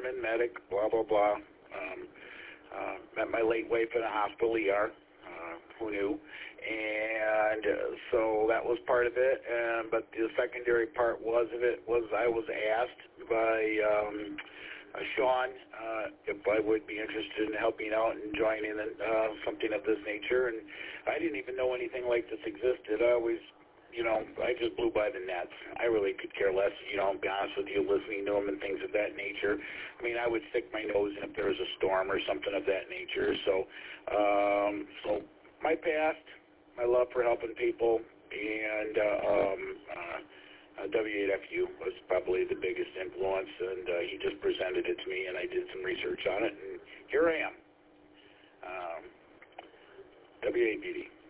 fireman, medic, blah, blah, blah. Met my late wife in a hospital ER. Who knew? And so that was part of it. But the secondary part was I was asked by Sean if I would be interested in helping out and joining something of this nature. And I didn't even know anything like this existed. I just blew by the nets. I really could care less, to be honest with you, listening to them and things of that nature. I mean, I would stick my nose in if there was a storm or something of that nature. So my past, my love for helping people, and W8FU was probably the biggest influence, and he just presented it to me, and I did some research on it, and here I am. W8BD.